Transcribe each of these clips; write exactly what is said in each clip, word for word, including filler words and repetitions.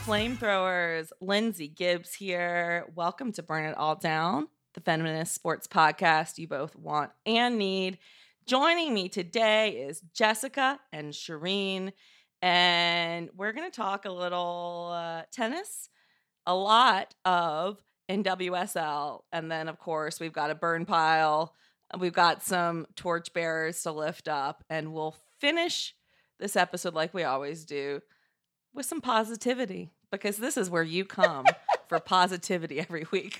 flamethrowers. Lindsay Gibbs here. Welcome to Burn It All Down, the feminist sports podcast you both want and need. Joining me today is Jessica and Shireen, and we're going to talk a little uh, tennis, a lot of N W S L, and then, of course, we've got a burn pile. We've got some torchbearers to lift up, and we'll finish this episode like we always do with some positivity, because this is where you come for positivity every week.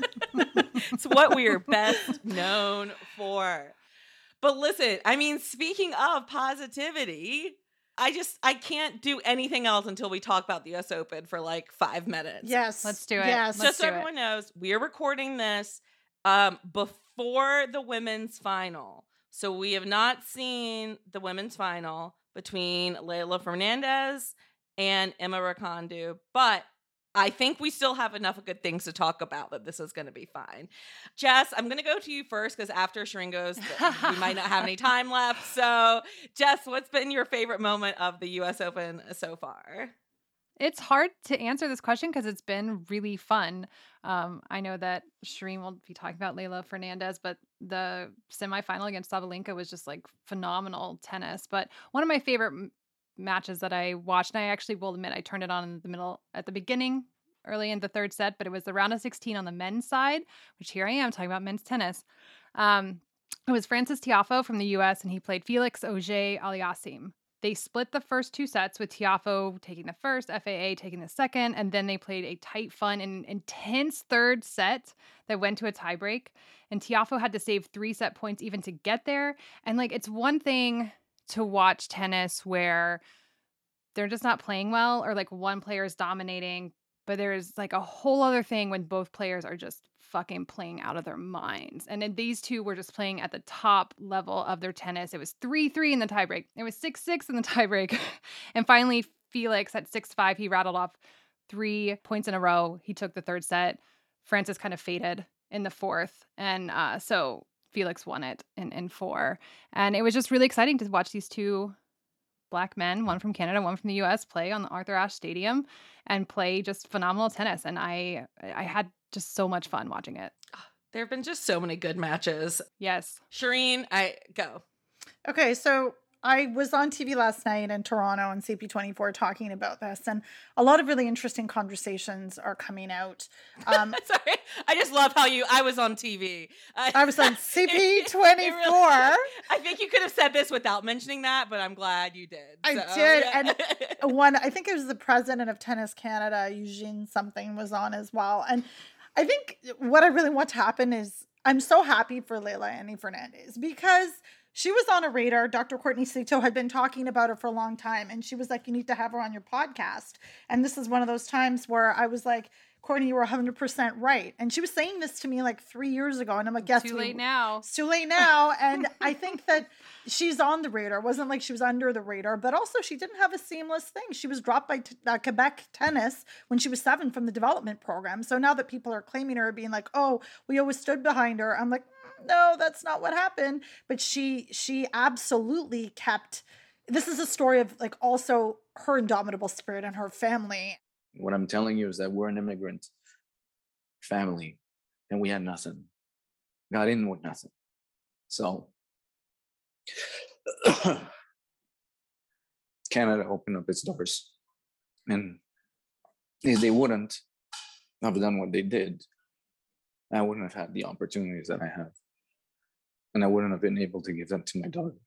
It's what we are best known for. But listen, I mean, speaking of positivity, I just, I can't do anything else until we talk about the U S Open for like five minutes. Yes. Let's do it. Yes. Let's Just so do everyone it. knows, we are recording this um, before the women's final. So we have not seen the women's final between Leylah Fernandez and Emma Rakondu, but I think we still have enough good things to talk about that this is going to be fine. Jess, I'm going to go to you first because after Shireen goes, we might not have any time left. So, Jess, what's been your favorite moment of the U S Open so far? It's hard to answer this question because it's been really fun. Um, I know that Shireen will be talking about Leylah Fernandez, but the semifinal against Sabalenka was just like phenomenal tennis. But one of my favorite m- matches that I watched, and I actually will admit I turned it on in the middle at the beginning, early in the third set, but it was the round of sixteen on the men's side, which here I am talking about men's tennis. Um, it was Frances Tiafoe from the U S, and he played Felix Auger-Aliassime. They split the first two sets with Tiafoe taking the first, F A A taking the second, and then they played a tight, fun, and intense third set that went to a tiebreak. And Tiafoe had to save three set points even to get there. And like, it's one thing to watch tennis where they're just not playing well, or like one player is dominating, but there's like a whole other thing when both players are just fucking playing out of their minds. And then these two were just playing at the top level of their tennis. It was three three in the tiebreak. It was six six in the tiebreak. And finally, Felix at six five, he rattled off three points in a row. He took the third set. Frances kind of faded in the fourth. And uh, so Felix won it in, in four. And it was just really exciting to watch these two Black men, one from Canada, one from the U S, play on the Arthur Ashe Stadium and play just phenomenal tennis. And I I had just so much fun watching it. There have been just so many good matches. Yes. Shireen, I go. Okay, so I was on T V last night in Toronto and C P twenty-four talking about this, and a lot of really interesting conversations are coming out. Um, Sorry, I just love how you, I was on T V. Uh, I was on C P twenty-four. Really, I think you could have said this without mentioning that, but I'm glad you did. I So, did, yeah. and one, I think it was the president of Tennis Canada, Eugene something, was on as well. And I think what I really want to happen is I'm so happy for Leylah Annie Fernandez because she was on a radar. Doctor Courtney Sito had been talking about her for a long time, and she was like, you need to have her on your podcast. And this is one of those times where I was like, Courtney, you were one hundred percent right. And she was saying this to me like three years ago, and I'm like, yes, Too we- late now. It's too late now. And I think that she's on the radar. It wasn't like she was under the radar, but also she didn't have a seamless thing. She was dropped by t- uh, Quebec Tennis when she was seven from the development program. So now that people are claiming her, being like, oh, we always stood behind her, I'm like, no, that's not what happened. But she she absolutely kept, this is a story of like also her indomitable spirit and her family. What I'm telling you is that we're an immigrant family and we had nothing. Got in with nothing. So Canada opened up its doors. And if they wouldn't have done what they did, I wouldn't have had the opportunities that I have. And I wouldn't have been able to give them to my daughter.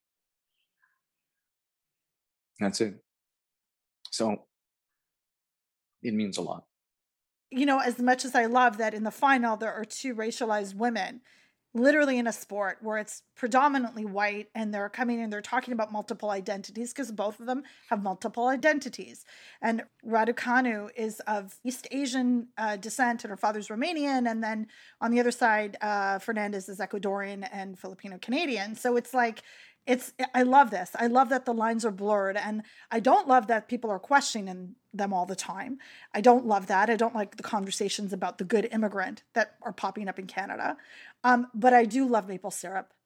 That's it. So it means a lot. You know, as much as I love that in the final, there are two racialized women, literally in a sport where it's predominantly white, and they're coming in, they're talking about multiple identities because both of them have multiple identities. And Raducanu is of East Asian uh, descent, and her father's Romanian. And then on the other side, uh, Fernandez is Ecuadorian and Filipino Canadian. So it's like, It's, I love this. I love that the lines are blurred, and I don't love that people are questioning them all the time. I don't love that. I don't like the conversations about the good immigrant that are popping up in Canada. Um, but I do love maple syrup.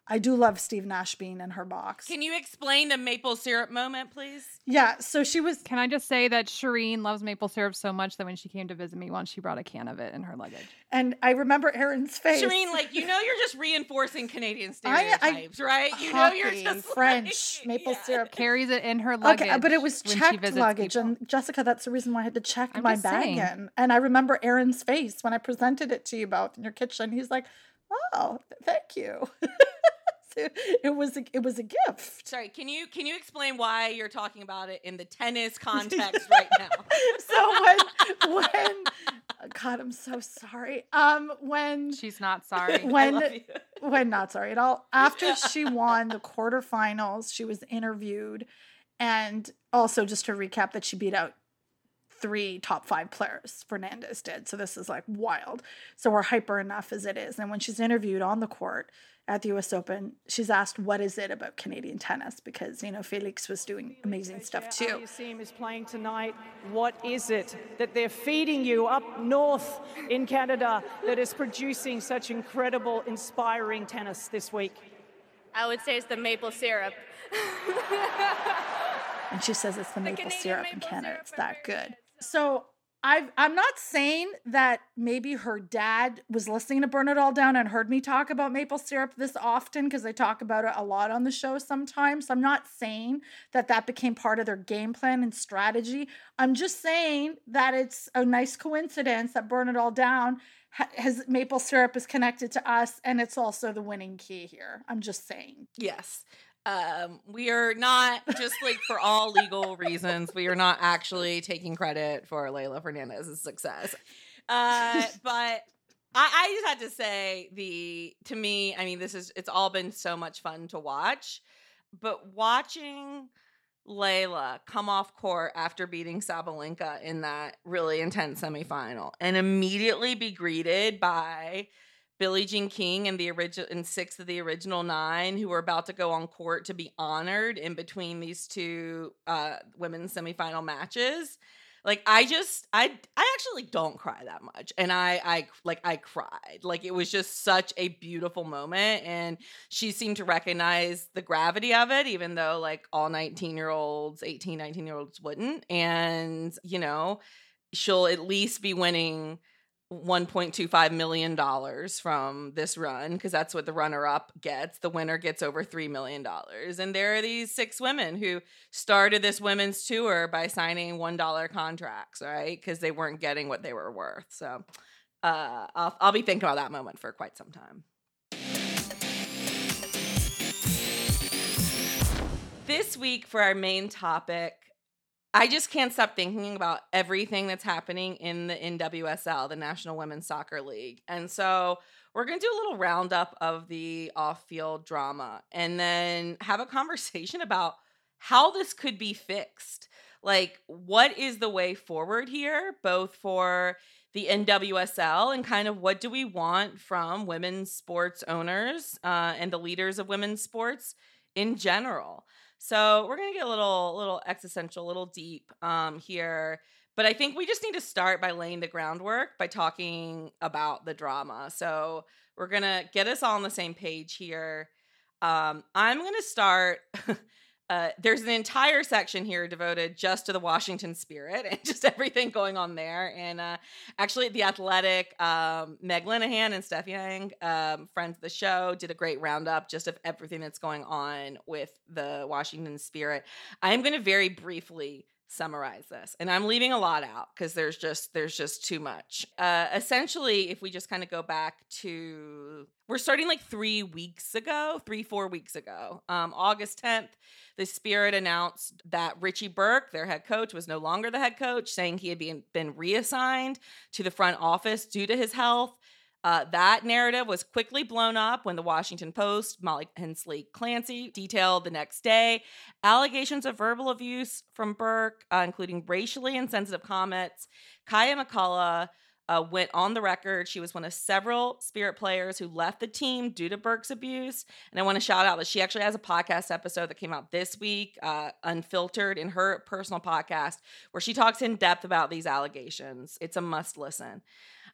I do love Steve Nash being in her box. Can you explain the maple syrup moment, please? Yeah, so she was... Can I just say that Shireen loves maple syrup so much that when she came to visit me once, she brought a can of it in her luggage. And I remember Erin's face. Shireen, like, you know you're just reinforcing Canadian I- I- stereotypes, right? You know you're Hockey, just French, like, maple yeah. syrup. Carries it in her luggage. Okay, but it was when she checked visits luggage. people. And Jessica, that's the reason why I had to check I'm my just bag saying. in. And I remember Erin's face when I presented it to you both in your kitchen. He's like, oh, th- thank you. So it was a, it was a gift. Sorry, can you can you explain why you're talking about it in the tennis context right now? So when when God, I'm so sorry. Um, when She's not sorry. I when love you. when not sorry at all. After she won the quarterfinals, she was interviewed, and also just to recap that she beat out three top five players. Fernandez did. So this is like wild. So we're hyper enough as it is. And when she's interviewed on the court at the U S Open, she's asked, what is it about Canadian tennis? Because, you know, Felix was doing amazing stuff too. Aliassime is playing tonight. What is it that they're feeding you up north in Canada that is producing such incredible, inspiring tennis this week? I would say it's the maple syrup. And she says it's the maple Canadian syrup in maple Canada. syrup It's for that her. good. So I've, I'm not saying that maybe her dad was listening to Burn It All Down and heard me talk about maple syrup this often, because I talk about it a lot on the show sometimes. So I'm not saying that that became part of their game plan and strategy. I'm just saying that it's a nice coincidence that Burn It All Down ha- has maple syrup is connected to us, and it's also the winning key here. I'm just saying. Yes. Um, we are not, just like for all legal reasons, we are not actually taking credit for Leylah Fernandez's success. Uh, but I, I just had to say the, to me, I mean, this is, it's all been so much fun to watch, but watching Leylah come off court after beating Sabalenka in that really intense semifinal and immediately be greeted by Billie Jean King and the original and six of the original nine, who were about to go on court to be honored in between these two uh, women's semifinal matches. Like I just, I, I actually don't cry that much, and I, I like, I cried. Like it was just such a beautiful moment, and she seemed to recognize the gravity of it, even though like all nineteen year olds, eighteen, nineteen year olds wouldn't. And you know, she'll at least be winning one point two five million dollars from this run, because that's what the runner-up gets. The winner gets over three million dollars. And there are these six women who started this women's tour by signing one dollar contracts, right? Because they weren't getting what they were worth. So uh, I'll, I'll be thinking about that moment for quite some time. This week for our main topic, I just can't stop thinking about everything that's happening in the N W S L, the National Women's Soccer League. And so we're going to do a little roundup of the off-field drama and then have a conversation about how this could be fixed. Like, what is the way forward here, both for the N W S L and kind of what do we want from women's sports owners uh, and the leaders of women's sports in general. So we're going to get a little little existential, a little deep um, here. But I think we just need to start by laying the groundwork by talking about the drama. So we're going to get us all on the same page here. Um, I'm going to start... Uh, there's an entire section here devoted just to the Washington Spirit and just everything going on there. And uh, actually, The Athletic, um, Meg Linehan and Steph Yang, um, friends of the show, did a great roundup just of everything that's going on with the Washington Spirit. I am going to very briefly summarize this, and I'm leaving a lot out because there's just there's just too much. Uh, essentially, if we just kind of go back to, we're starting like three weeks ago, three four weeks ago, um, August tenth, the Spirit announced that Richie Burke, their head coach, was no longer the head coach, saying he had been been reassigned to the front office due to his health. Uh, that narrative was quickly blown up when the Washington Post, Molly Hensley Clancy, detailed the next day allegations of verbal abuse from Burke, uh, including racially insensitive comments. Kaya McCullough uh, went on the record. She was one of several Spirit players who left the team due to Burke's abuse. And I want to shout out that she actually has a podcast episode that came out this week, uh, Unfiltered, in her personal podcast, where she talks in depth about these allegations. It's a must listen.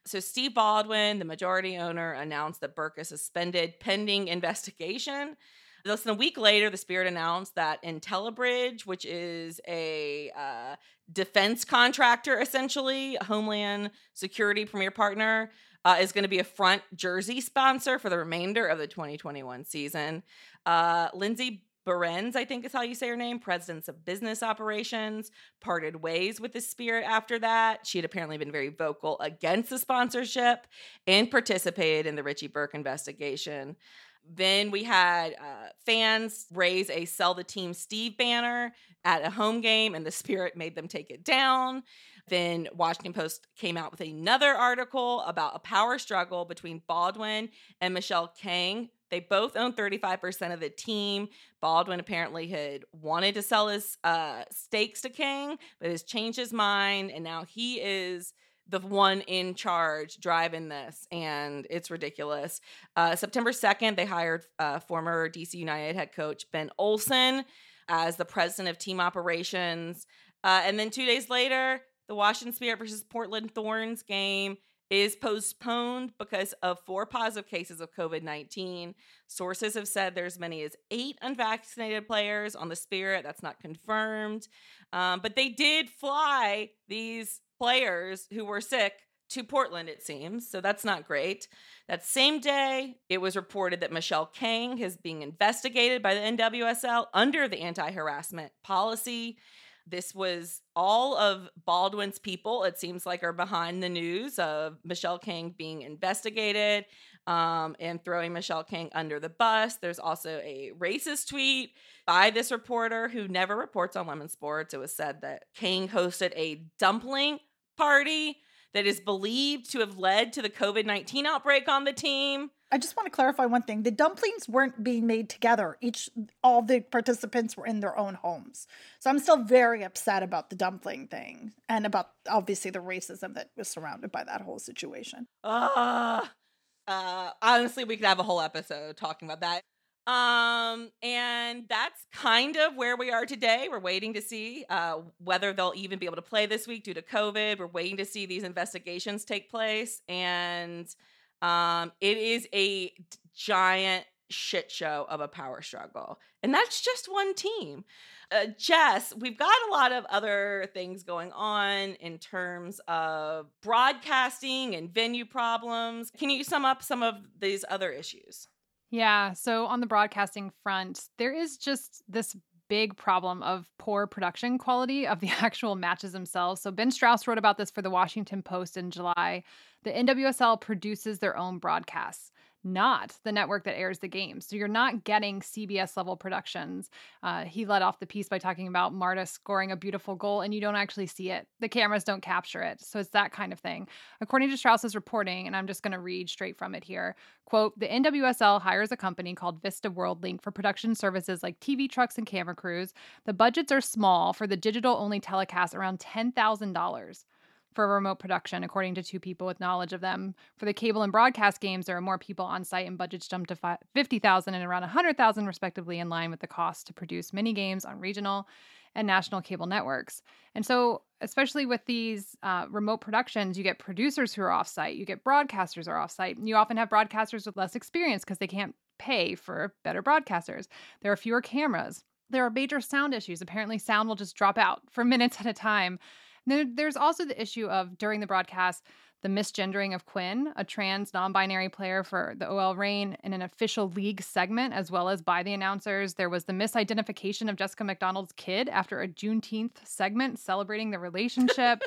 So Steve Baldwin, the majority owner, announced that Burke is suspended pending investigation. Less than a week later, the Spirit announced that IntelliBridge, which is a uh, defense contractor, essentially, a Homeland Security premier partner, uh, is going to be a front jersey sponsor for the remainder of the twenty twenty-one season. Uh, Lindsay Behrens, I think is how you say her name, president of business operations, parted ways with the Spirit after that. She had apparently been very vocal against the sponsorship and participated in the Richie Burke investigation. Then we had uh, fans raise a Sell the Team Steve banner at a home game, and the Spirit made them take it down. Then Washington Post came out with another article about a power struggle between Baldwin and Michelle Kang. They both own thirty-five percent of the team. Baldwin apparently had wanted to sell his uh, stakes to Kang, but has changed his mind, and now he is the one in charge driving this, and it's ridiculous. Uh, September second, they hired uh, former D C United head coach Ben Olsen as the president of team operations. Uh, and then two days later, the Washington Spirit versus Portland Thorns game is postponed because of four positive cases of COVID nineteen. Sources have said there's as many as eight unvaccinated players on the Spirit. That's not confirmed. Um, but they did fly these players who were sick to Portland, it seems. So that's not great. That same day, it was reported that Michelle Kang is being investigated by the N W S L under the anti-harassment policy. This was all of Baldwin's people, it seems like, are behind the news of Michelle Kang being investigated um, and throwing Michelle Kang under the bus. There's also a racist tweet by this reporter who never reports on women's sports. It was said that Kang hosted a dumpling party that is believed to have led to the COVID nineteen outbreak on the team. I just want to clarify one thing. The dumplings weren't being made together. Each, all the participants were in their own homes. So I'm still very upset about the dumpling thing and about, obviously, the racism that was surrounded by that whole situation. Uh, uh, honestly, we could have a whole episode talking about that. Um, and that's kind of where we are today. We're waiting to see uh, whether they'll even be able to play this week due to COVID. We're waiting to see these investigations take place. And um, it is a giant shit show of a power struggle. And that's just one team. Uh, Jess, we've got a lot of other things going on in terms of broadcasting and venue problems. Can you sum up some of these other issues? Yeah. So on the broadcasting front, there is just this big problem of poor production quality of the actual matches themselves. So Ben Strauss wrote about this for the Washington Post in July. The N W S L produces their own broadcasts, not the network that airs the games. So you're not getting C B S level productions. Uh, he led off the piece by talking about Marta scoring a beautiful goal and you don't actually see it. The cameras don't capture it. So it's that kind of thing. According to Strauss's reporting, and I'm just going to read straight from it here, quote, the N W S L hires a company called Vista WorldLink for production services like T V trucks and camera crews. The budgets are small for the digital-only telecast, around ten thousand dollars. For remote production, according to two people with knowledge of them. For the cable and broadcast games, there are more people on site and budgets jumped to fifty thousand dollars and around one hundred thousand dollars respectively, in line with the cost to produce mini games on regional and national cable networks. And so, especially with these uh, remote productions, you get producers who are off-site, you get broadcasters who are off-site, and you often have broadcasters with less experience because they can't pay for better broadcasters. There are fewer cameras. There are major sound issues. Apparently, sound will just drop out for minutes at a time. There, there's also the issue of, during the broadcast, the misgendering of Quinn, a trans non-binary player for the O L Reign, in an official league segment, as well as by the announcers. There was the misidentification of Jessica McDonald's kid after a Juneteenth segment celebrating the relationship.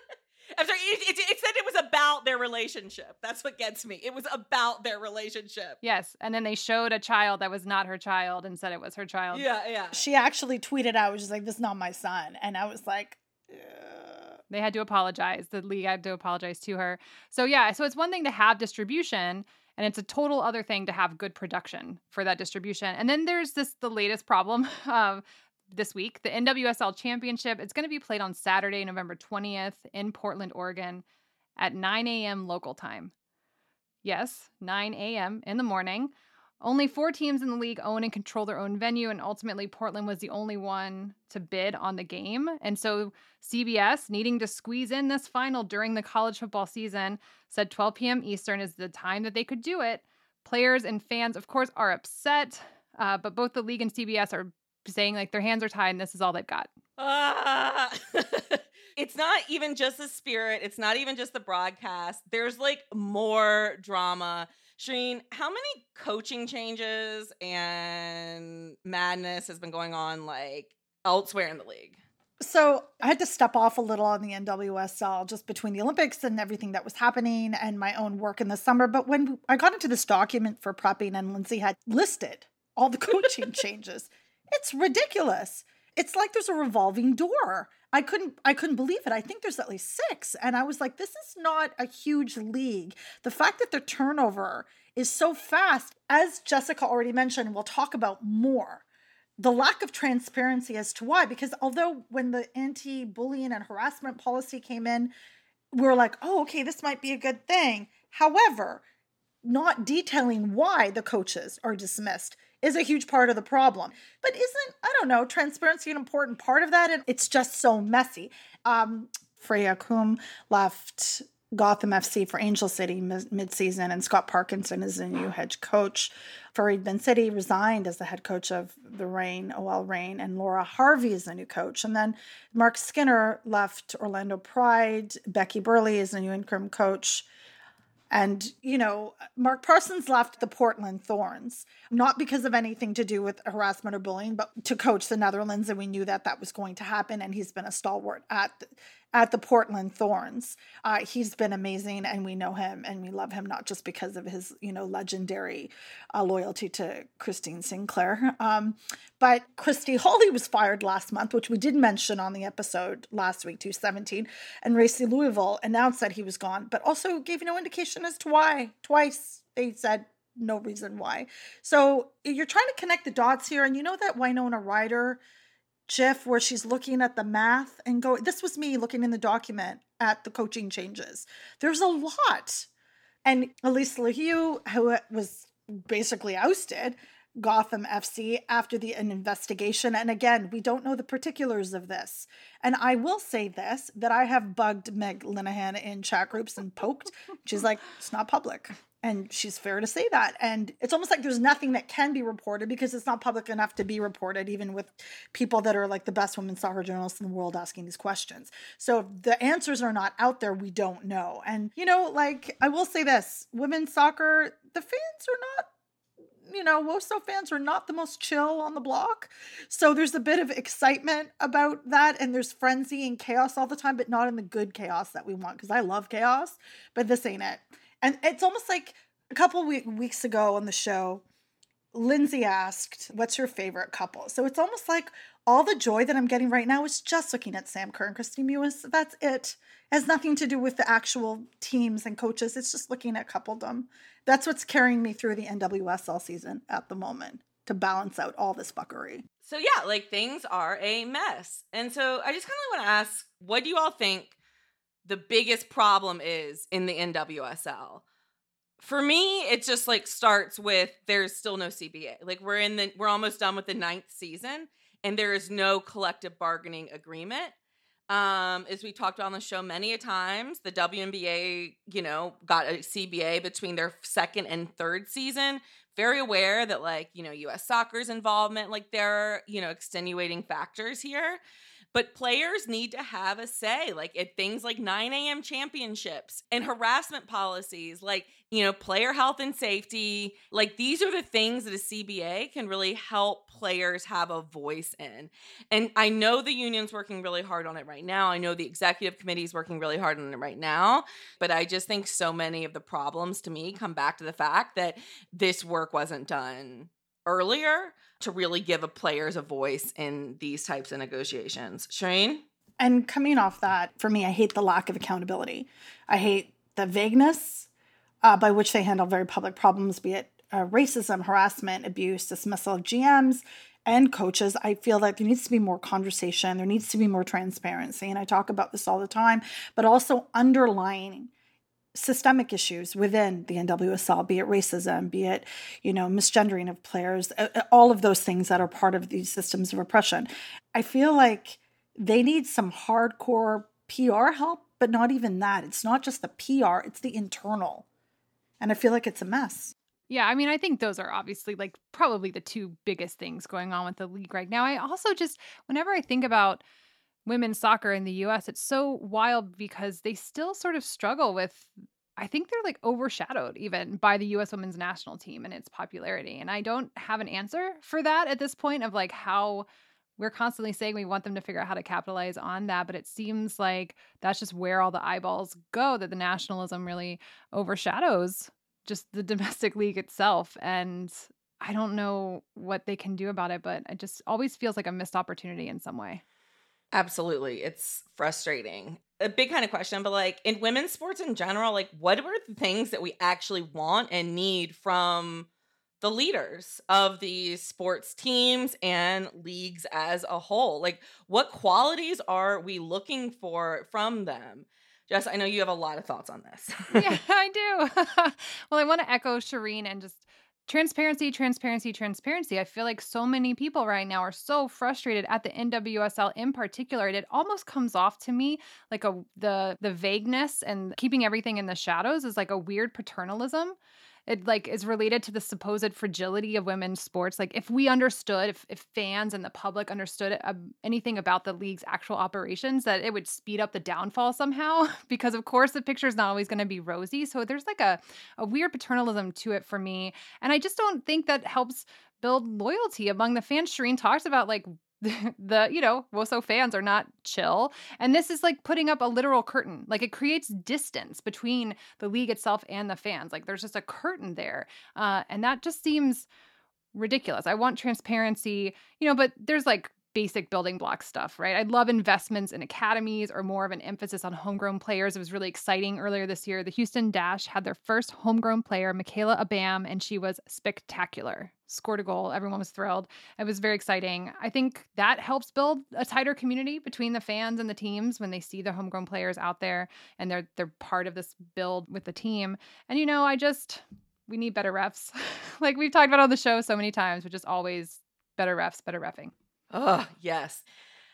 I'm sorry, it, it, it said it was about their relationship. That's what gets me. It was about their relationship. Yes, and then they showed a child that was not her child and said it was her child. Yeah, yeah. She actually tweeted out, which is like, this is not my son. And I was like, ugh. They had to apologize. The league had to apologize to her. So yeah, so it's one thing to have distribution, and it's a total other thing to have good production for that distribution. And then there's this, the latest problem of this week, the N W S L Championship. It's going to be played on Saturday, November twentieth in Portland, Oregon at nine a.m. local time. Yes, nine a.m. in the morning Only four teams in the league own and control their own venue, and ultimately Portland was the only one to bid on the game. And so C B S, needing to squeeze in this final during the college football season, said twelve p.m. Eastern is the time that they could do it. Players and fans, of course, are upset, uh, but both the league and C B S are saying like their hands are tied and this is all they've got. Uh, it's not even just the spirit. It's not even just the broadcast. There's like more drama. Shireen, how many coaching changes and madness has been going on like elsewhere in the league? So I had to step off a little on the N W S L just between the Olympics and everything that was happening and my own work in the summer. But when I got into this document for prepping and Lindsay had listed all the coaching changes, it's ridiculous. It's like there's a revolving door. I couldn't I couldn't believe it. I think there's at least six. And I was like, this is not a huge league. The fact that the turnover is so fast, as Jessica already mentioned, we'll talk about more. The lack of transparency as to why, because although when the anti-bullying and harassment policy came in, we were like, oh, okay, this might be a good thing. However, not detailing why the coaches are dismissed is a huge part of the problem. But isn't, I don't know, transparency an important part of that? And it's just so messy. Um, Freya Coombe left Gotham F C for Angel City mid-season, and Scott Parkinson is the new head coach. Fareed Bensitti resigned as the head coach of the Reign, O L Reign, and Laura Harvey is the new coach. And then Mark Skinner left Orlando Pride. Becky Burley is the new interim coach. And, you know, Mark Parsons left the Portland Thorns, not because of anything to do with harassment or bullying, but to coach the Netherlands. And we knew that that was going to happen. And he's been a stalwart at the, at the Portland Thorns. Uh, he's been amazing, and we know him and we love him, not just because of his, you know, legendary uh, loyalty to Christine Sinclair. Um, but Christy Hawley was fired last month, which we did mention on the episode last week, two seventeen. And Racey Louisville announced that he was gone, but also gave no indication as to why. Twice they said no reason why. So you're trying to connect the dots here. And you know that Winona Ryder GIF where she's looking at the math and go, this was me looking in the document at the coaching changes. There's a lot. And Elise LaHue, who was basically ousted Gotham F C after the an investigation. And again, we don't know the particulars of this. And I will say this, that I have bugged Meg Linehan in chat groups and poked. She's like, it's not public. And she's fair to say that. And it's almost like there's nothing that can be reported because it's not public enough to be reported, even with people that are like the best women's soccer journalists in the world asking these questions. So if the answers are not out there, we don't know. And, you know, like, I will say this, women's soccer, the fans are not, you know, W O S O fans are not the most chill on the block. So there's a bit of excitement about that. And there's frenzy and chaos all the time, but not in the good chaos that we want. Because I love chaos, but this ain't it. And it's almost like a couple week, weeks ago on the show, Lindsay asked, what's your favorite couple? So it's almost like all the joy that I'm getting right now is just looking at Sam Kerr and Christine Mewis. That's it. It has nothing to do with the actual teams and coaches. It's just looking at coupledom. That's what's carrying me through the N W S L season at the moment to balance out all this fuckery. So yeah, like things are a mess. And so I just kind of want to ask, what do you all think the biggest problem is in the N W S L? For me, it just like starts with there's still no C B A. Like we're in the we're almost done with the ninth season and there is no collective bargaining agreement. Um, as we talked about on the show many a times, the W N B A, you know, got a C B A between their second and third season. Very aware that like, you know, U S Soccer's involvement, like there are, you know, extenuating factors here. But players need to have a say, like at things like nine a.m. championships and harassment policies, like, you know, player health and safety. Like these are the things that a C B A can really help players have a voice in. And I know the union's working really hard on it right now. I know the executive committee is working really hard on it right now. But I just think so many of the problems to me come back to the fact that this work wasn't done earlier to really give a players a voice in these types of negotiations. Shireen? And coming off that, for me, I hate the lack of accountability. I hate the vagueness uh, by which they handle very public problems, be it uh, racism, harassment, abuse, dismissal of G Ms and coaches. I feel like there needs to be more conversation. There needs to be more transparency. And I talk about this all the time, but also underlying systemic issues within the N W S L, be it racism, be it, you know, misgendering of players, all of those things that are part of these systems of oppression. I feel like they need some hardcore P R help, but not even that. It's not just the P R, it's the internal. And I feel like it's a mess. Yeah, I mean, I think those are obviously like probably the two biggest things going on with the league right now. I also just, whenever I think about women's soccer in the U S, it's so wild because they still sort of struggle with, I think they're like overshadowed even by the U S women's national team and its popularity. And I don't have an answer for that at this point of like how we're constantly saying we want them to figure out how to capitalize on that. But it seems like that's just where all the eyeballs go, that the nationalism really overshadows just the domestic league itself. And I don't know what they can do about it, but it just always feels like a missed opportunity in some way. Absolutely. It's frustrating. A big kind of question, but like in women's sports in general, like what are the things that we actually want and need from the leaders of these sports teams and leagues as a whole? Like what qualities are we looking for from them? Jess, I know you have a lot of thoughts on this. Yeah, I do. Well, I want to echo Shireen and just transparency, transparency, transparency. I feel like so many people right now are so frustrated at the N W S L in particular. It almost comes off to me like a the the vagueness and keeping everything in the shadows is like a weird paternalism. It like is related to the supposed fragility of women's sports. Like if we understood, if, if fans and the public understood uh, anything about the league's actual operations, that it would speed up the downfall somehow. Because of course the picture is not always going to be rosy. So there's like a, a weird paternalism to it for me. And I just don't think that helps build loyalty among the fans. Shireen talks about like the, you know, W O S O fans are not chill. And this is like putting up a literal curtain. Like it creates distance between the league itself and the fans. Like there's just a curtain there. Uh, and that just seems ridiculous. I want transparency, you know, but there's like basic building block stuff, right? I'd love investments in academies or more of an emphasis on homegrown players. It was really exciting earlier this year. The Houston Dash had their first homegrown player, Michaela Abam, and she was spectacular. Scored a goal. Everyone was thrilled. It was very exciting. I think that helps build a tighter community between the fans and the teams when they see the homegrown players out there and they're they're part of this build with the team. And you know, I just we need better refs. Like we've talked about on the show so many times, but just always better refs, better reffing. Oh, yes.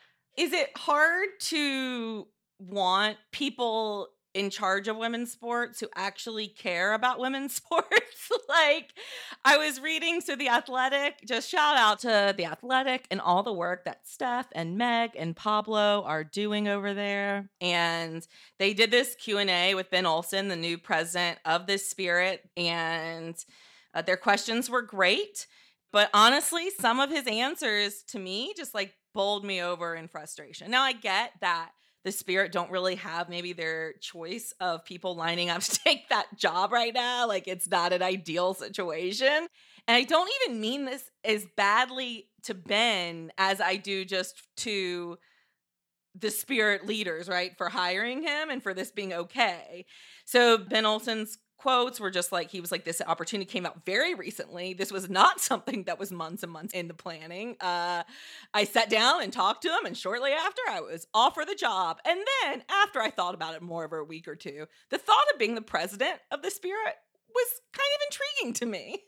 Is it hard to want people in charge of women's sports who actually care about women's sports? Like, I was reading, so The Athletic, just shout out to The Athletic and all the work that Steph and Meg and Pablo are doing over there. And they did this Q and A with Ben Olsen, the new president of the Spirit, and uh, their questions were great. But honestly, some of his answers to me just like bowled me over in frustration. Now, I get that the Spirit don't really have maybe their choice of people lining up to take that job right now. Like it's not an ideal situation. And I don't even mean this as badly to Ben as I do just to the Spirit leaders, right? For hiring him and for this being okay. So Ben Olsen's quotes were just like, he was like, this opportunity came out very recently. This was not something that was months and months in the planning. Uh, I sat down and talked to him, and shortly after I was offered the job. And then after I thought about it more over a week or two, the thought of being the president of the Spirit was kind of intriguing to me.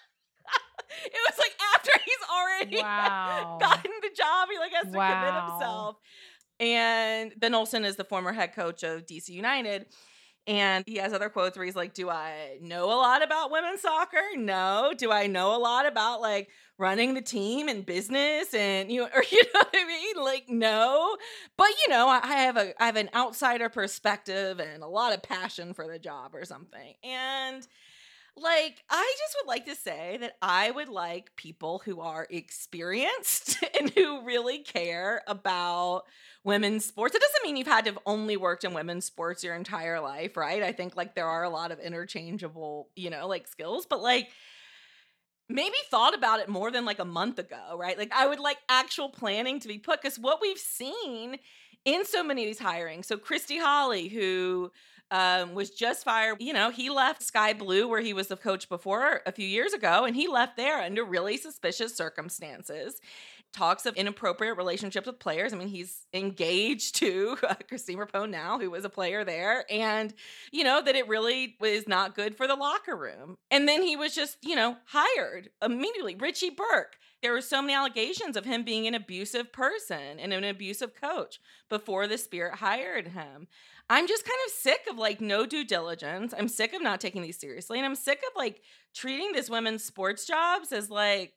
It was like after he's already wow. gotten the job, he like has to wow. commit himself. And Ben Olsen is the former head coach of D C United. And he has other quotes where he's like, do I know a lot about women's soccer? No. Do I know a lot about like running the team and business and, you know, or you know what I mean? Like, no. But, you know, I have a I have an outsider perspective and a lot of passion for the job or something. And like, I just would like to say that I would like people who are experienced and who really care about women's sports. It doesn't mean you've had to have only worked in women's sports your entire life, right? I think like there are a lot of interchangeable, you know, like skills, but like maybe thought about it more than like a month ago, right? Like I would like actual planning to be put, because what we've seen in so many of these hirings. So Christy Holly, who um, was just fired, you know, he left Sky Blue where he was the coach before a few years ago, and he left there under really suspicious circumstances. talks of inappropriate relationships with players. I mean, he's engaged to uh, Christine Rapone now, who was a player there, and, you know, that it really was not good for the locker room. And then he was just, you know, hired immediately. Richie Burke. There were so many allegations of him being an abusive person and an abusive coach before the Spirit hired him. I'm just kind of sick of like no due diligence. I'm sick of not taking these seriously. And I'm sick of like treating these women's sports jobs as like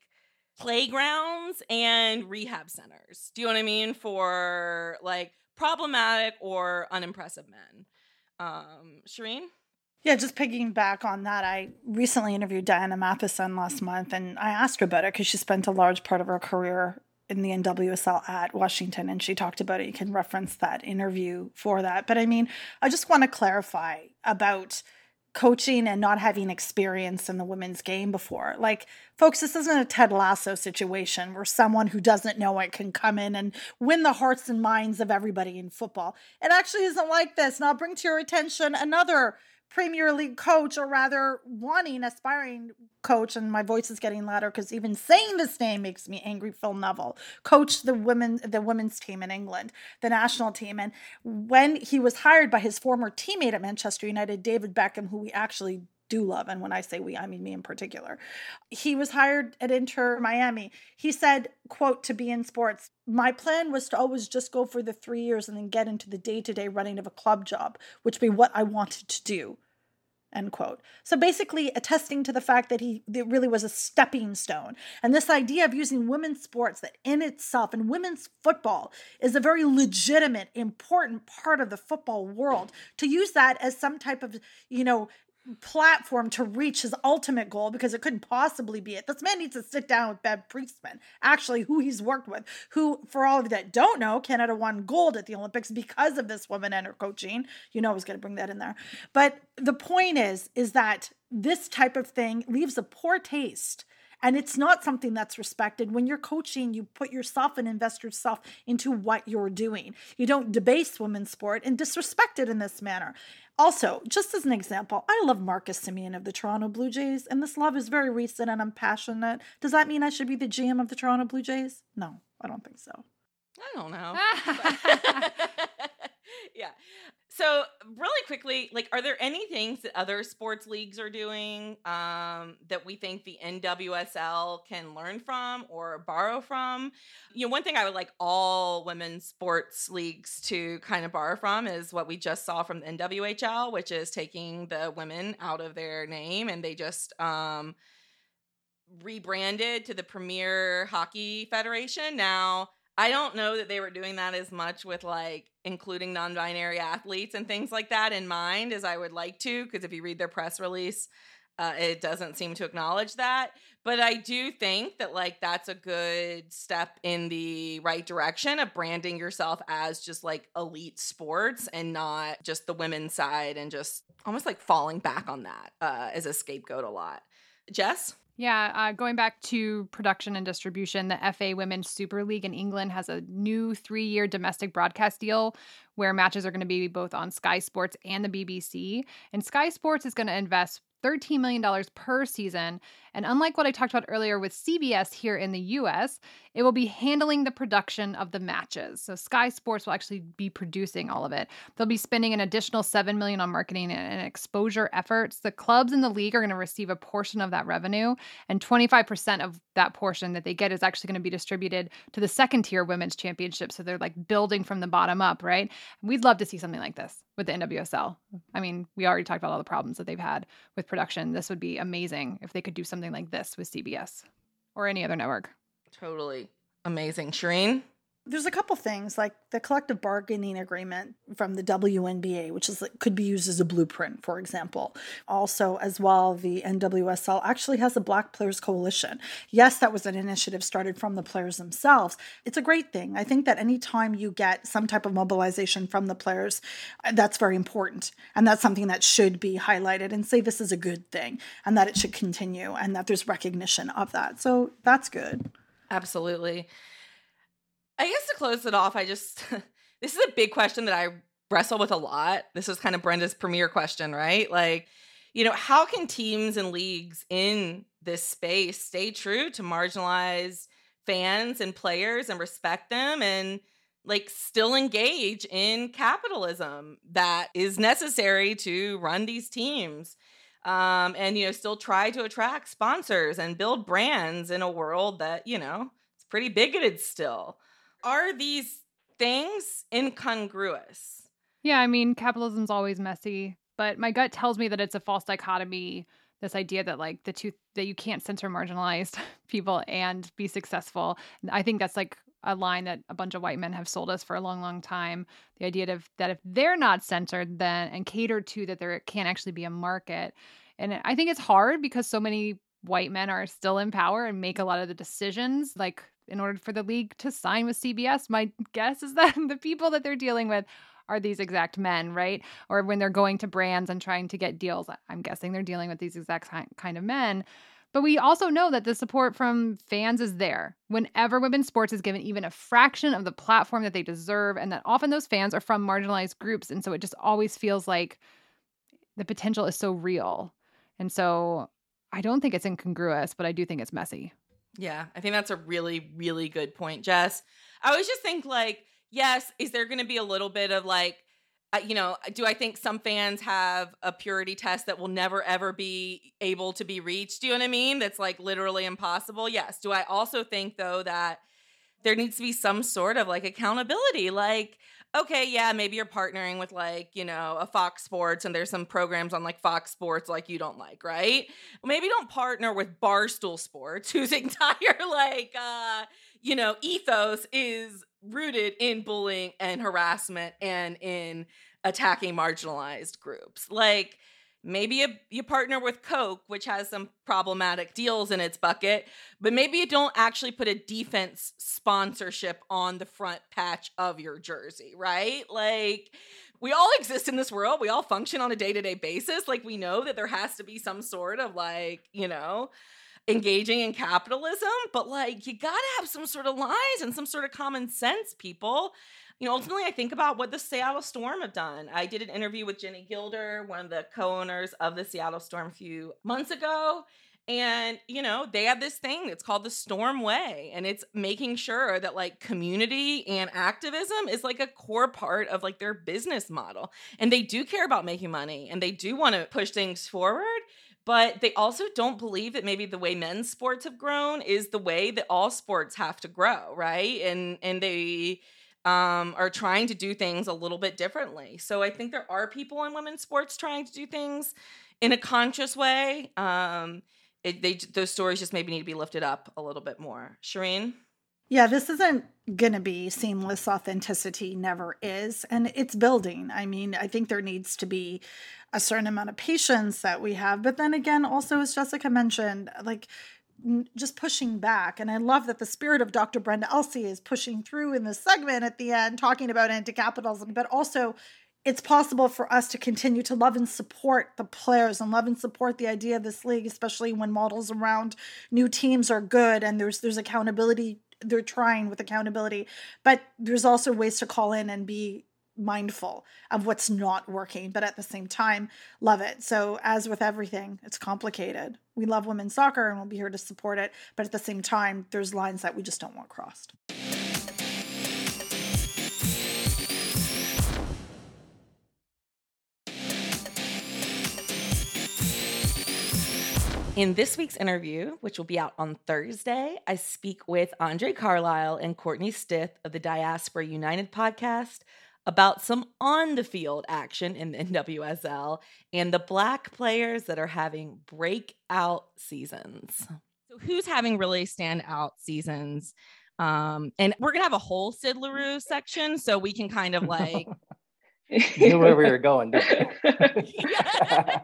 playgrounds and rehab centers. Do you know what I mean? For like problematic or unimpressive men. Um, Shireen? Yeah, just picking back on that, I recently interviewed Diana Matheson last month, and I asked her about it because she spent a large part of her career in the N W S L at Washington, and she talked about it. You can reference that interview for that. But I mean, I just want to clarify about coaching and not having experience in the women's game before. Like, folks, this isn't a Ted Lasso situation where someone who doesn't know it can come in and win the hearts and minds of everybody in football. It actually isn't like this. And I'll bring to your attention another Premier League coach, or rather wanting, aspiring coach, and my voice is getting louder because even saying this name makes me angry, Phil Neville, coached the women, the women's team in England, the national team. And when he was hired by his former teammate at Manchester United, David Beckham, who we actually do love, and when I say we, I mean me in particular, he was hired at Inter Miami. He said, quote, to be in sports, my plan was to always just go for the three years and then get into the day-to-day running of a club job, which would be what I wanted to do, end quote. So basically attesting to the fact that he it really was a stepping stone. And this idea of using women's sports that in itself, and women's football is a very legitimate, important part of the football world, to use that as some type of, you know, platform to reach his ultimate goal, because it couldn't possibly be it. This man needs to sit down with Bev Priestman, actually, who he's worked with, who, for all of you that don't know, Canada won gold at the Olympics because of this woman and her coaching. You know I was going to bring that in there. But the point is, is that this type of thing leaves a poor taste. And it's not something that's respected. When you're coaching, you put yourself and invest yourself into what you're doing. You don't debase women's sport and disrespect it in this manner. Also, just as an example, I love Marcus Semien of the Toronto Blue Jays, and this love is very recent and I'm passionate. Does that mean I should be the G M of the Toronto Blue Jays? No, I don't think so. I don't know. Yeah. So really quickly, like, are there any things that other sports leagues are doing um, that we think the N W S L can learn from or borrow from? You know, one thing I would like all women's sports leagues to kind of borrow from is what we just saw from the N W H L, which is taking the women out of their name, and they just um, rebranded to the Premier Hockey Federation. Now, I don't know that they were doing that as much with like including non-binary athletes and things like that in mind as I would like to, because if you read their press release, uh, it doesn't seem to acknowledge that. But I do think that like that's a good step in the right direction of branding yourself as just like elite sports and not just the women's side, and just almost like falling back on that uh, as a scapegoat a lot. Jess? Yeah, uh, going back to production and distribution, the F A Women's Super League in England has a new three-year domestic broadcast deal where matches are going to be both on Sky Sports and the B B C. And Sky Sports is going to invest thirteen million dollars per season. And unlike what I talked about earlier with C B S here in the U S, it will be handling the production of the matches. So Sky Sports will actually be producing all of it. They'll be spending an additional seven million dollars on marketing and exposure efforts. The clubs in the league are going to receive a portion of that revenue, and twenty-five percent of that portion that they get is actually going to be distributed to the second tier women's championship. So they're like building from the bottom up, right? We'd love to see something like this with the N W S L. I mean, we already talked about all the problems that they've had with production. This would be amazing if they could do something like this with C B S or any other network. Totally amazing. Shireen? There's a couple things, like the collective bargaining agreement from the W N B A, which is could be used as a blueprint, for example. Also, as well, the N W S L actually has a Black Players Coalition. Yes, that was an initiative started from the players themselves. It's a great thing. I think that anytime you get some type of mobilization from the players, that's very important. And that's something that should be highlighted and say this is a good thing and that it should continue and that there's recognition of that. So that's good. Absolutely. I guess to close it off, I just, this is a big question that I wrestle with a lot. This is kind of Brenda's premier question, right? Like, you know, how can teams and leagues in this space stay true to marginalized fans and players and respect them and like still engage in capitalism that is necessary to run these teams. Um, and, you know, still try to attract sponsors and build brands in a world that, you know, it's pretty bigoted still. Are these things incongruous? Yeah, I mean, capitalism's always messy, but my gut tells me that it's a false dichotomy. This idea that like the two, that you can't censor marginalized people and be successful. I think that's like a line that a bunch of white men have sold us for a long, long time. The idea of that if they're not censored then and catered to, that there can't actually be a market. And I think it's hard because so many white men are still in power and make a lot of the decisions. Like in order for the league to sign with C B S, my guess is that the people that they're dealing with are these exact men, right? Or when they're going to brands and trying to get deals, I'm guessing they're dealing with these exact kind of men. But we also know that the support from fans is there whenever women's sports is given even a fraction of the platform that they deserve, and that often those fans are from marginalized groups. And so it just always feels like the potential is so real. And so I don't think it's incongruous, but I do think it's messy. Yeah, I think that's a really, really good point, Jess. I always just think like, yes, is there going to be a little bit of like, uh, you know, do I think some fans have a purity test that will never, ever be able to be reached? Do you know what I mean? That's like literally impossible. Yes. Do I also think, though, that there needs to be some sort of like accountability? Like, okay, yeah, maybe you're partnering with like, you know, a Fox Sports and there's some programs on like Fox Sports like you don't like, right? Maybe don't partner with Barstool Sports, whose entire like, uh, you know, ethos is rooted in bullying and harassment and in attacking marginalized groups. Like maybe you, you partner with Coke, which has some problematic deals in its bucket, but maybe you don't actually put a defense sponsorship on the front patch of your jersey, right? Like we all exist in this world. We all function on a day-to-day basis. Like we know that there has to be some sort of like, you know, engaging in capitalism, but like you gotta have some sort of lines and some sort of common sense, people. You know, ultimately, I think about what the Seattle Storm have done. I did an interview with Jenny Gilder, one of the co-owners of the Seattle Storm a few months ago. And, you know, they have this thing that's called the Storm Way. And it's making sure that like community and activism is like a core part of like their business model. And they do care about making money and they do want to push things forward. But they also don't believe that maybe the way men's sports have grown is the way that all sports have to grow, right? And and they um, are trying to do things a little bit differently. So I think there are people in women's sports trying to do things in a conscious way. Um, it, they those stories just maybe need to be lifted up a little bit more. Shireen? Yeah, this isn't going to be seamless authenticity, never is. And it's building. I mean, I think there needs to be a certain amount of patience that we have. But then again, also, as Jessica mentioned, like just pushing back. And I love that the spirit of Doctor Brenda Elsey is pushing through in this segment at the end, talking about anti-capitalism, but also it's possible for us to continue to love and support the players and love and support the idea of this league, especially when models around new teams are good and there's there's accountability. They're trying with accountability, but there's also ways to call in and be mindful of what's not working, but at the same time, love it. So as with everything, it's complicated. We love women's soccer and we'll be here to support it, but at the same time, there's lines that we just don't want crossed. In this week's interview, which will be out on Thursday, I speak with Andre Carlisle and Courtney Stith of the Diaspora United podcast about some on-the-field action in the N W S L and the Black players that are having breakout seasons. So who's having really standout seasons? Um, and we're going to have a whole Sid LaRue section so we can kind of like... knew where we were going. Yeah.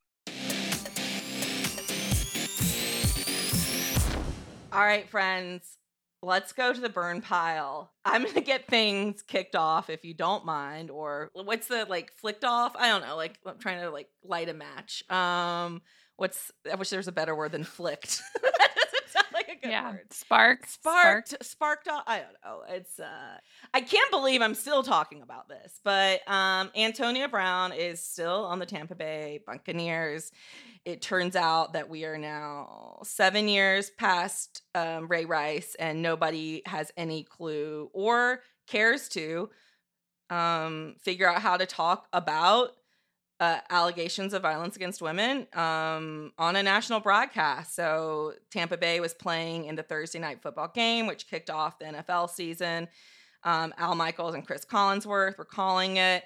All right, friends, let's go to the burn pile. I'm going to get things kicked off if you don't mind, or what's the like flicked off? I don't know, like I'm trying to like light a match. Um, what's, I wish there was a better word than flicked. That doesn't sound like a good yeah. word. Spark. Sparked, sparked off. I don't know. It's, uh, I can't believe I'm still talking about this, but um, Antonio Brown is still on the Tampa Bay Buccaneers. It turns out that we are now seven years past um, Ray Rice, and nobody has any clue or cares to um, figure out how to talk about Uh, allegations of violence against women um, on a national broadcast. So Tampa Bay was playing in the Thursday night football game, which kicked off the N F L season. Um, Al Michaels and Chris Collinsworth were calling it,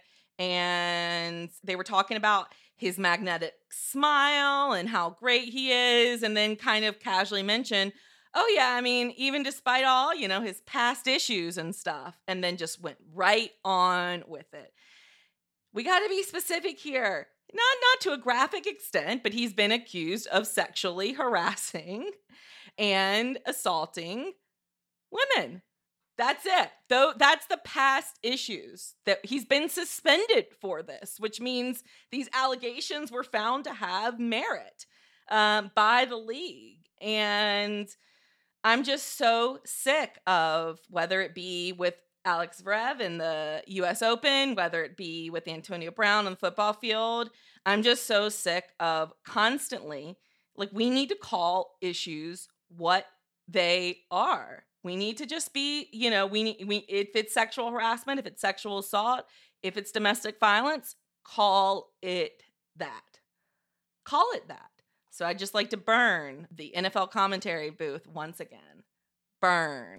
and they were talking about his magnetic smile and how great he is, and then kind of casually mentioned, oh yeah, I mean, even despite all, you know, his past issues and stuff, and then just went right on with it. We got to be specific here. Not not to a graphic extent, but he's been accused of sexually harassing and assaulting women. That's it. Though that's the past issues. That he's been suspended for this, which means these allegations were found to have merit um, by the league. And I'm just so sick of, whether it be with Alex Zverev in the U S Open, whether it be with Antonio Brown on the football field. I'm just so sick of constantly, like, we need to call issues what they are. We need to just be, you know, we need, we, if it's sexual harassment, if it's sexual assault, if it's domestic violence, call it that. Call it that. So I'd just like to burn the N F L commentary booth once again. Burn.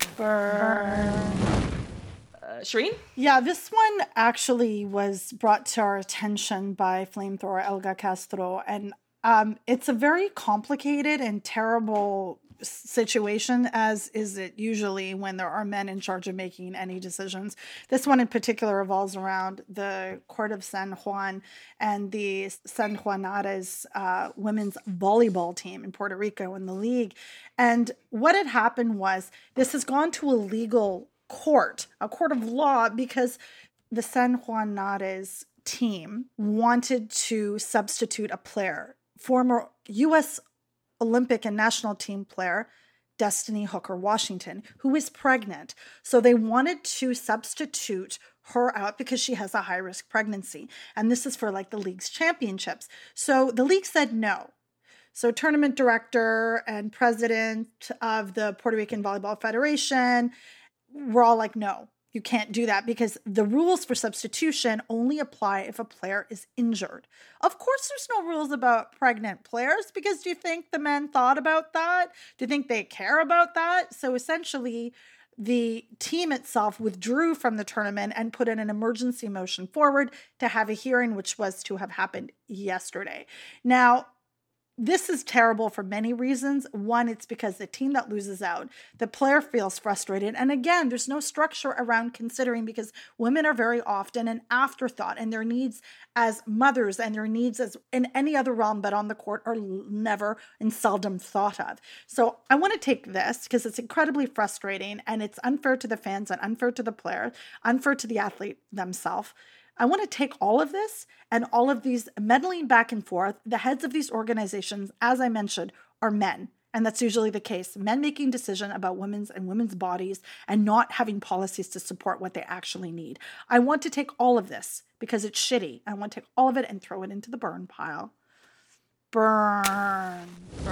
Burn. Uh, Shireen? Yeah, this one actually was brought to our attention by flamethrower Elga Castro, and um, it's a very complicated and terrible situation, as is it usually when there are men in charge of making any decisions. This one in particular revolves around the Court of San Juan and the San Juanares uh, women's volleyball team in Puerto Rico in the league. And what had happened was, this has gone to a legal court, a court of law, because the San Juanares team wanted to substitute a player, former U S Olympic and national team player Destiny Hooker Washington, who is pregnant. So they wanted to substitute her out because she has a high-risk pregnancy. And this is for like the league's championships. So the league said no. So tournament director and president of the Puerto Rican Volleyball Federation, we're all like, no, you can't do that, because the rules for substitution only apply if a player is injured. Of course, there's no rules about pregnant players, because do you think the men thought about that? Do you think they care about that? So essentially, the team itself withdrew from the tournament and put in an emergency motion forward to have a hearing, which was to have happened yesterday. Now, this is terrible for many reasons. One, it's because the team that loses out, the player feels frustrated. And again, there's no structure around considering, because women are very often an afterthought, and their needs as mothers and their needs as in any other realm but on the court are never and seldom thought of. So I want to take this because it's incredibly frustrating, and it's unfair to the fans and unfair to the player, unfair to the athlete themselves. I want to take all of this and all of these meddling back and forth. The heads of these organizations, as I mentioned, are men. And that's usually the case. Men making decisions about women's and women's bodies and not having policies to support what they actually need. I want to take all of this because it's shitty. I want to take all of it and throw it into the burn pile. Burn.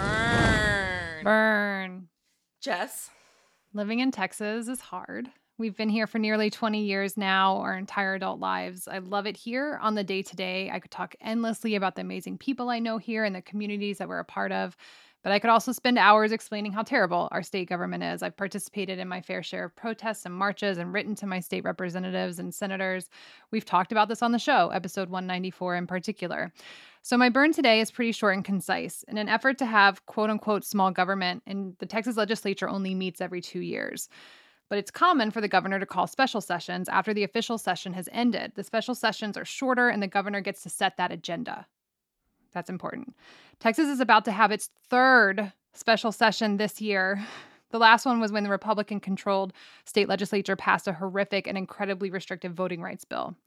Burn. Burn. Jess? Living in Texas is hard. We've been here for nearly twenty years now, our entire adult lives. I love it here on the day-to-day. I could talk endlessly about the amazing people I know here and the communities that we're a part of. But I could also spend hours explaining how terrible our state government is. I've participated in my fair share of protests and marches and written to my state representatives and senators. We've talked about this on the show, episode one ninety-four in particular. So my burn today is pretty short and concise. In an effort to have quote-unquote small government, and the Texas legislature only meets every two years. But it's common for the governor to call special sessions after the official session has ended. The special sessions are shorter, and the governor gets to set that agenda. That's important. Texas is about to have its third special session this year. The last one was when the Republican-controlled state legislature passed a horrific and incredibly restrictive voting rights bill.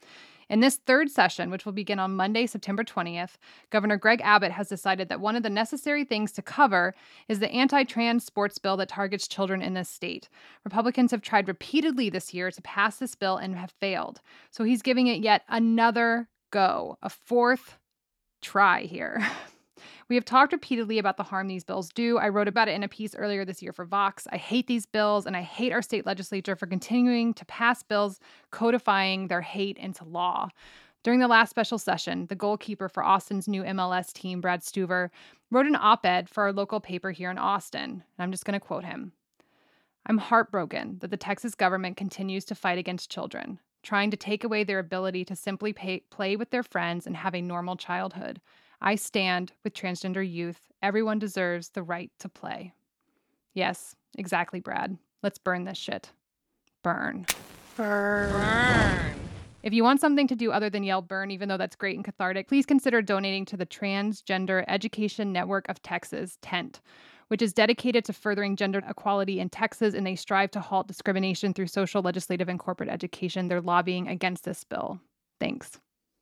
In this third session, which will begin on Monday, September twentieth, Governor Greg Abbott has decided that one of the necessary things to cover is the anti-trans sports bill that targets children in this state. Republicans have tried repeatedly this year to pass this bill and have failed. So he's giving it yet another go, a fourth try here. We have talked repeatedly about the harm these bills do. I wrote about it in a piece earlier this year for Vox. I hate these bills, and I hate our state legislature for continuing to pass bills codifying their hate into law. During the last special session, the goalkeeper for Austin's new M L S team, Brad Stuver, wrote an op-ed for our local paper here in Austin. And I'm just going to quote him. "I'm heartbroken that the Texas government continues to fight against children, trying to take away their ability to simply pay, play with their friends and have a normal childhood. I stand with transgender youth. Everyone deserves the right to play." Yes, exactly, Brad. Let's burn this shit. Burn. Burn. Burn. If you want something to do other than yell burn, even though that's great and cathartic, please consider donating to the Transgender Education Network of Texas, TENT, which is dedicated to furthering gender equality in Texas, and they strive to halt discrimination through social, legislative, and corporate education. They're lobbying against this bill. Thanks.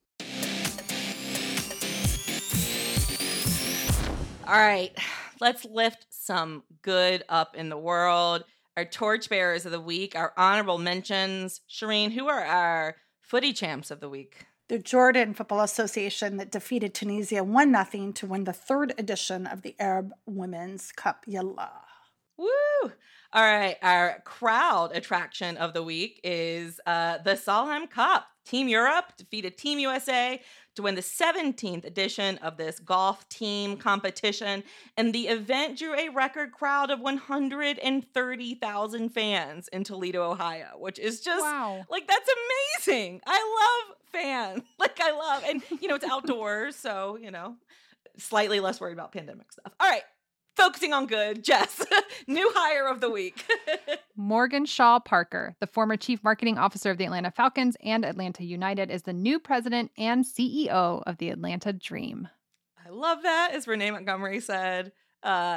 All right, let's lift some good up in the world. Our torchbearers of the week, our honorable mentions. Shireen, who are our footy champs of the week? The Jordan Football Association that defeated Tunisia one nothing to win the third edition of the Arab Women's Cup. Yallah. Woo! All right, our crowd attraction of the week is uh, the Solheim Cup. Team Europe defeated Team U S A to win the seventeenth edition of this golf team competition, and the event drew a record crowd of one hundred thirty thousand fans in Toledo, Ohio, which is just, Wow. like, that's amazing. I love fans. Like, I love, and, you know, it's outdoors, so, you know, slightly less worried about pandemic stuff. All right. Focusing on good, Jess, new hire of the week. Morgan Shaw Parker, the former chief marketing officer of the Atlanta Falcons and Atlanta United, is the new president and C E O of the Atlanta Dream. I love that, as Renee Montgomery said. Uh,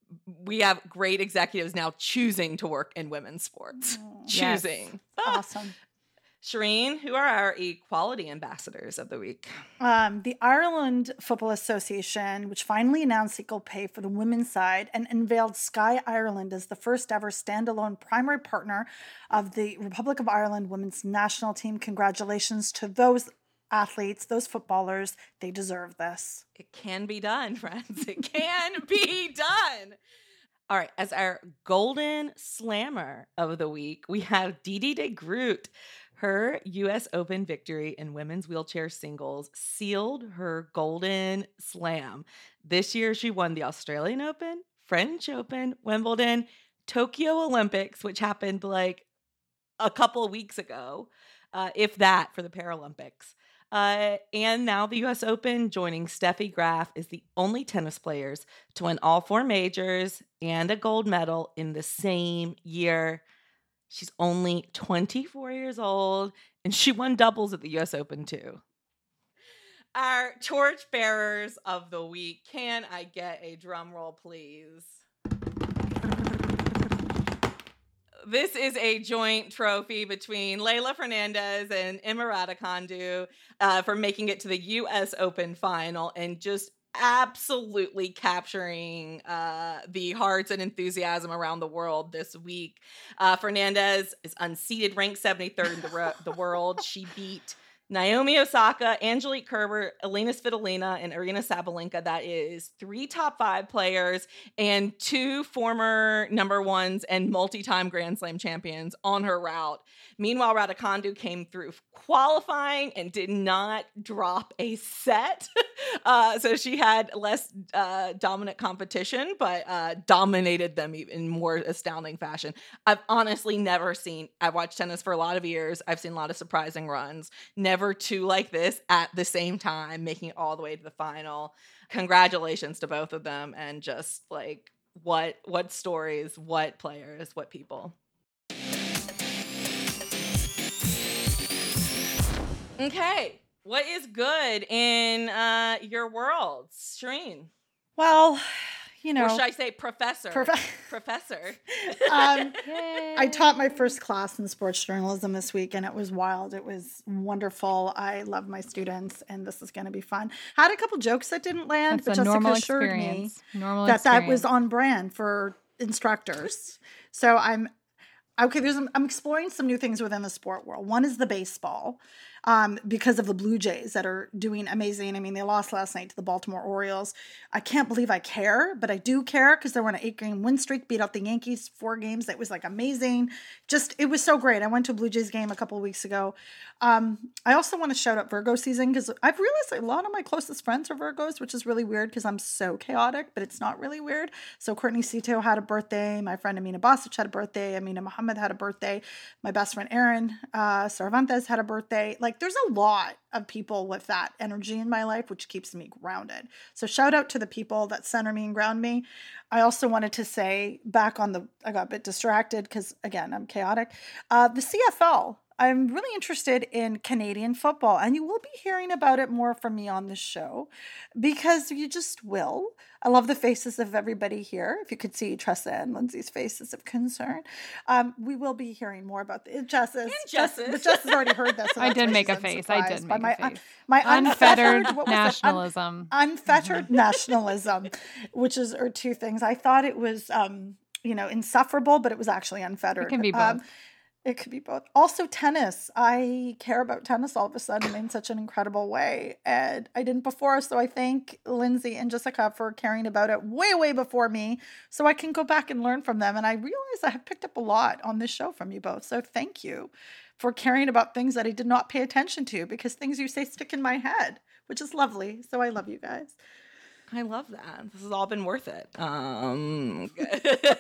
we have great executives now choosing to work in women's sports. Oh, choosing. yes. Ah. Awesome. Shireen, who are our equality ambassadors of the week? Um, the Ireland Football Association, which finally announced equal pay for the women's side and unveiled Sky Ireland as the first ever standalone primary partner of the Republic of Ireland women's national team. Congratulations to those athletes, those footballers. They deserve this. It can be done, friends. It can be done. All right, as our golden slammer of the week, we have Didi de Groot. Her U S Open victory in women's wheelchair singles sealed her golden slam. This year, she won the Australian Open, French Open, Wimbledon, Tokyo Olympics, which happened like a couple of weeks ago, uh, if that, for the Paralympics. Uh, and now the U S Open, joining Steffi Graf, is the only tennis players to win all four majors and a gold medal in the same year. She's only twenty-four years old, and she won doubles at the U S Open, too. Our torch bearers of the week. Can I get a drum roll, please? This is a joint trophy between Leylah Fernandez and Emma Raducanu uh, for making it to the U S Open final and just absolutely capturing uh, the hearts and enthusiasm around the world this week. Uh, Fernandez is unseated, ranked seventy-third in the, ro- the world. She beat Naomi Osaka, Angelique Kerber, Elena Svitolina, and Arina Sabalenka. That is three top five players and two former number ones and multi-time Grand Slam champions on her route. Meanwhile, Raducanu came through qualifying and did not drop a set. uh, so she had less uh, dominant competition, but uh, dominated them in more astounding fashion. I've honestly never seen, I've watched tennis for a lot of years. I've seen a lot of surprising runs. Never two like this at the same time, making it all the way to the final. Congratulations to both of them. And just like, what, what stories, what players, what people. Okay, what is good in uh, your world, Shireen? Well, you know. Or should I say professor? Prof- professor. um, Yay. I taught my first class in sports journalism this week, and it was wild. It was wonderful. I love my students, and this is going to be fun. Had a couple jokes that didn't land, That's but a Jessica normal assured me experience. Normal that that experience. was on brand for instructors. So I'm okay. There's I'm exploring some new things within the sport world. One is the baseball. Um, because of the Blue Jays that are doing amazing. I mean, they lost last night to the Baltimore Orioles. I can't believe I care, but I do care because they were on an eight-game win streak, beat out the Yankees four games. That was like amazing. Just, it was so great. I went to a Blue Jays game a couple of weeks ago. Um, I also want to shout out Virgo season because I've realized a lot of my closest friends are Virgos, which is really weird because I'm so chaotic, but it's not really weird. So Courtney Cito had a birthday. My friend Amina Basic had a birthday. Amina Muhammad had a birthday. My best friend Erin uh, Cervantes had a birthday. Like, there's a lot of people with that energy in my life, which keeps me grounded. So shout out to the people that center me and ground me. I also wanted to say back on the, I got a bit distracted because again, I'm chaotic. Uh, the C F L, I'm really interested in Canadian football, and you will be hearing about it more from me on the show because you just will. I love the faces of everybody here. If you could see Tressa and Lindsay's faces of concern, um, we will be hearing more about the Jess's. And Jess's. But Jess has already heard this. So I that's did why make a she's face. I did unsurprised. make But a my, face. un- my Unfettered unfettered what was it? Un- nationalism. unfettered nationalism, which is are two things. I thought it was, um, you know, insufferable, but it was actually unfettered. It can be both. Um, it could be both. Also, tennis. I care about tennis all of a sudden in such an incredible way, and I didn't before. So I thank Lindsay and Jessica for caring about it way, way before me, so I can go back and learn from them. And I realize I have picked up a lot on this show from you both. So thank you for caring about things that I did not pay attention to, because things you say stick in my head, which is lovely. So I love you guys. I love that. This has all been worth it. Um, it's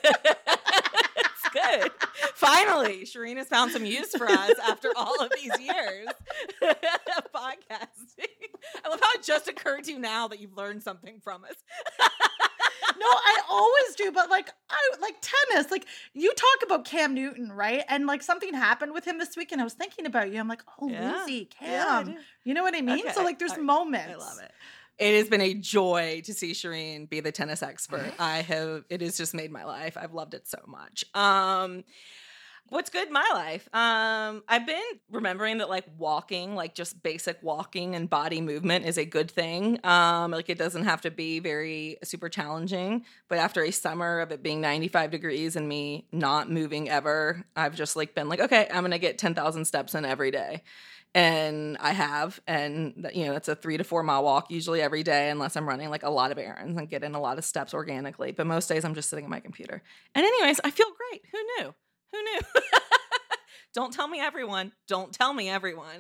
good. Finally, Shireen has found some use for us after all of these years of podcasting. I love how it just occurred to you now that you've learned something from us. No, I always do, but like I like tennis. Like you talk about Cam Newton, right? And like something happened with him this week, and I was thinking about you. I'm like, oh, Yeah. Lucy, Cam. Yeah, I do. You know what I mean? Okay. So like, there's I- moments. I love it. It has been a joy to see Shireen be the tennis expert. I have, it has just made my life. I've loved it so much. Um, what's good in my life? Um, I've been remembering that like walking, like just basic walking and body movement is a good thing. Um, like it doesn't have to be very super challenging, but after a summer of it being ninety-five degrees and me not moving ever, I've just like been like, okay, I'm going to get ten thousand steps in every day. And I have, and you know, that's a three to four mile walk usually every day, unless I'm running like a lot of errands and get in a lot of steps organically. But most days I'm just sitting at my computer. And anyways, I feel great. Who knew? Who knew? Don't tell me everyone. Don't tell me everyone.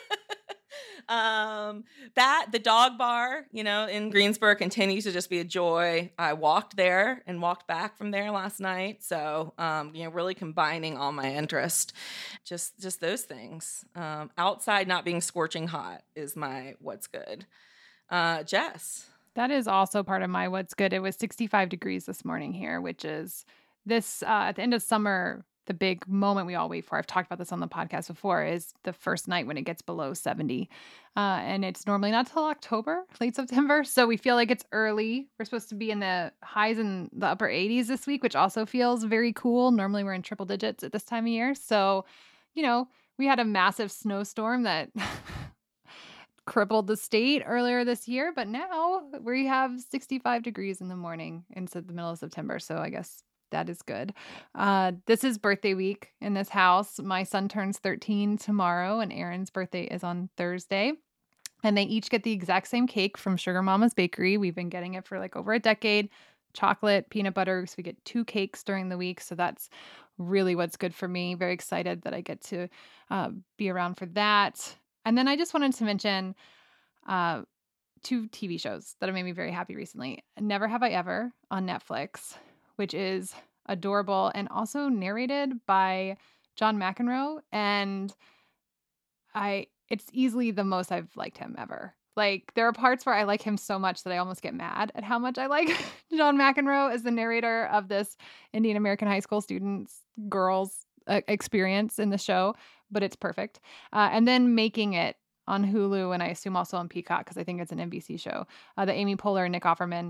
um, that the dog bar, you know, in Greensboro continues to just be a joy. I walked there and walked back from there last night. So, um, you know, really combining all my interest, just, just those things. Um, outside not being scorching hot is my, what's good. Uh, Jess. That is also part of my what's good. It was sixty-five degrees this morning here, which is this uh, at the end of summer. The big moment we all wait for, I've talked about this on the podcast before, is the first night when it gets below seventy. Uh, and it's normally not till October, late September. So we feel like it's early. We're supposed to be in the highs in the upper eighties this week, which also feels very cool. Normally we're in triple digits at this time of year. So, you know, we had a massive snowstorm that crippled the state earlier this year. But now we have sixty-five degrees in the morning into the middle of September. So I guess that is good. Uh, this is birthday week in this house. My son turns thirteen tomorrow, and Aaron's birthday is on Thursday. And they each get the exact same cake from Sugar Mama's Bakery. We've been getting it for like over a decade. Chocolate, peanut butter. So we get two cakes during the week. So that's really what's good for me. Very excited that I get to uh, be around for that. And then I just wanted to mention uh, two T V shows that have made me very happy recently. Never Have I Ever on Netflix, which is adorable and also narrated by John McEnroe. And I, it's easily the most I've liked him ever. Like there are parts where I like him so much that I almost get mad at how much I like John McEnroe as the narrator of this Indian American high school students, girls uh, experience in the show, but it's perfect. Uh, and then Making It on Hulu, and I assume also on Peacock, because I think it's an N B C show, uh, the Amy Poehler and Nick Offerman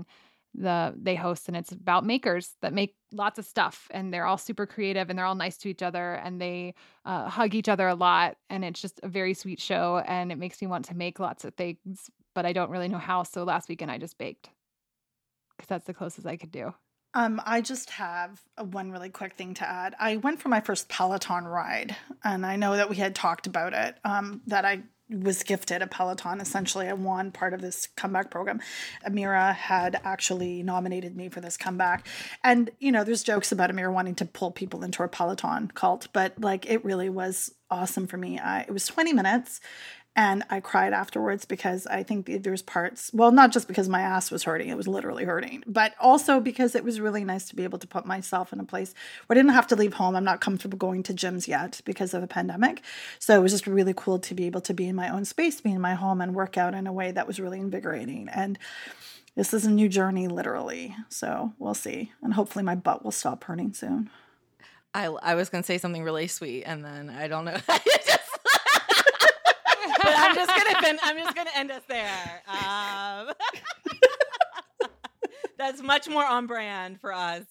the they host, and it's about makers that make lots of stuff, and they're all super creative, and they're all nice to each other, and they uh, hug each other a lot, and it's just a very sweet show, and it makes me want to make lots of things, but I don't really know how. So last weekend I just baked because that's the closest I could do. Um, I just have a one really quick thing to add. I went for my first Peloton ride, and I know that we had talked about it, um, that I was gifted a Peloton. Essentially, I won part of this comeback program. Amira had actually nominated me for this comeback. And, you know, there's jokes about Amira wanting to pull people into her Peloton cult, but like it really was awesome for me. I, it was twenty minutes. And I cried afterwards because I think there's parts, well, not just because my ass was hurting, it was literally hurting, but also because it was really nice to be able to put myself in a place where I didn't have to leave home. I'm not comfortable going to gyms yet because of the pandemic. So it was just really cool to be able to be in my own space, be in my home and work out in a way that was really invigorating. And this is a new journey, literally. So we'll see. And hopefully my butt will stop hurting soon. I, I was going to say something really sweet, and then I don't know. But I'm just gonna fin- I'm just gonna end us there. Um, that's much more on brand for us.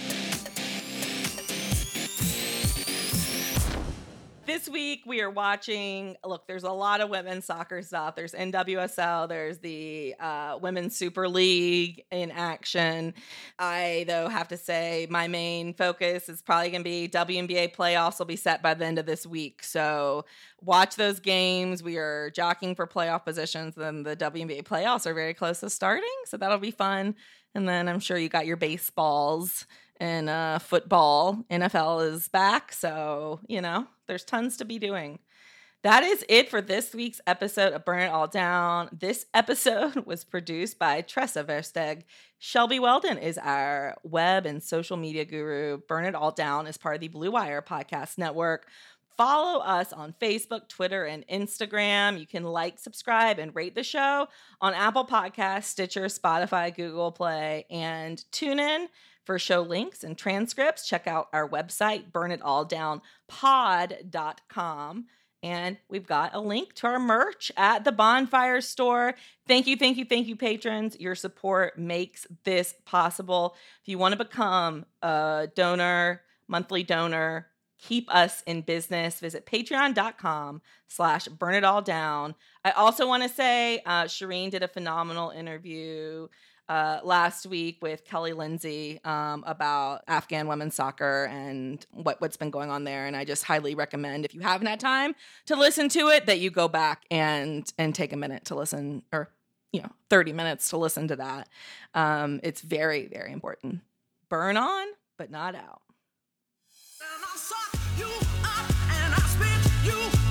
This week we are watching, look, there's a lot of women's soccer stuff. There's N W S L, there's the uh, Women's Super League in action. I, though, have to say my main focus is probably going to be W N B A playoffs will be set by the end of this week. So watch those games. We are jockeying for playoff positions, and the W N B A playoffs are very close to starting. So that'll be fun. And then I'm sure you got your baseballs and uh, football. N F L is back. So, you know, there's tons to be doing. That is it for this week's episode of Burn It All Down. This episode was produced by Tressa Versteg. Shelby Weldon is our web and social media guru. Burn It All Down is part of the Blue Wire Podcast Network. Follow us on Facebook, Twitter, and Instagram. You can like, subscribe, and rate the show on Apple Podcasts, Stitcher, Spotify, Google Play, and TuneIn. For show links and transcripts, check out our website, burn it all down pod dot com. And we've got a link to our merch at the Bonfire Store. Thank you, thank you, thank you, patrons. Your support makes this possible. If you want to become a donor, monthly donor, keep us in business, visit patreon.com slash burn it all down. I also want to say uh, Shireen did a phenomenal interview Uh, last week with Kelly Lindsay um, about Afghan women's soccer and what, what's been going on there. And I just highly recommend, if you haven't had time to listen to it, that you go back and and take a minute to listen, or, you know, thirty minutes to listen to that. Um, it's very, very important. Burn on, but not out. And I'll suck you up and I'll spit you